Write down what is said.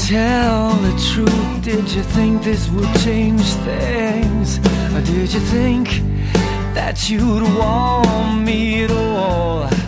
tell the truth, did you think this would change things? Or did you think that you'd want me at all?